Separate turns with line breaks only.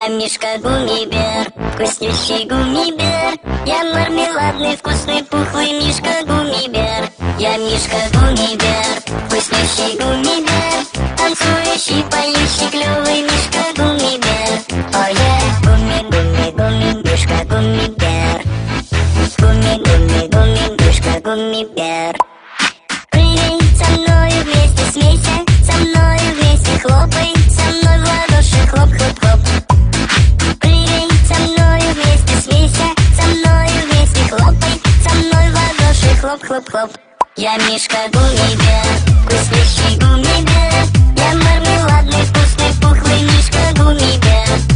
Мишка Гуммибер, вкуснющий гуммибер. Я мармеладный, вкусный, пухлый Мишка Гуммибер. Я Мишка Гуммибер, вкуснющий гуммибер. Танцующий, поющий, клёвый Мишка Гуммибер. Ое, гумми, гумми, гумми, Мишка Гуммибер. Гумми, гумми, гумми, Мишка Гуммибер. Прыгай со мною вместе, смейся, со мною вместе, хлопай, со мной в ладоши, хлоп, хлоп, хлоп. Прыгай со мною вместе, смейся, со мною вместе, хлопай, со мной в ладоши, хлоп, хлоп, хлоп. Я Мишка Гуммибер, вкуснющий гуммибер. Я мармеладный, вкусный, пухлый Мишка Гуммибер.